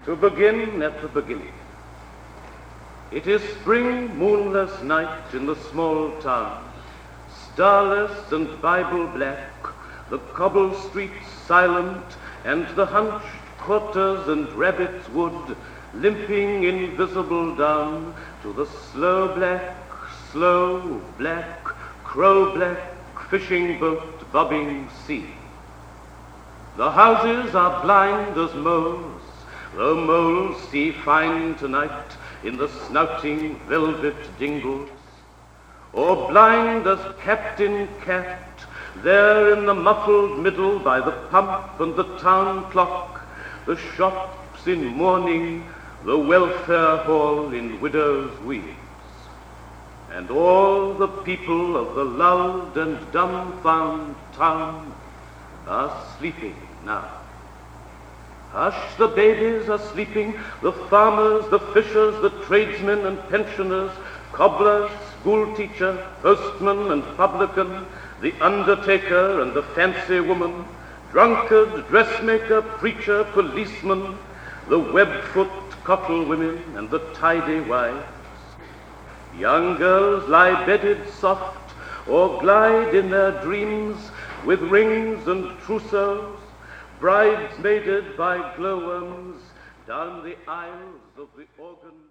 To begin at the beginning. It is spring, moonless night in the small town, starless and Bible black, the cobble streets silent, and the hunched quarters and rabbit's wood limping invisible down to the slow black, crow-black fishing boat bobbing sea. The houses are blind as moles, the moles see fine tonight in the snouting velvet dingles, or blind as Captain Cat, there in the muffled middle by the pump and the town clock, the shops in mourning, the welfare hall in widow's weeds. And all the people of the lulled and dumbfound town are sleeping now. Hush, the babies are sleeping, the farmers, the fishers, the tradesmen and pensioners, cobbler, schoolteacher, postman and publican, the undertaker and the fancy woman, drunkard, dressmaker, preacher, policeman, the web-foot cockle women and the tidy wives. Young girls lie bedded soft or glide in their dreams with rings and trousseaux, bridesmaided by glowworms down the aisles of the organ.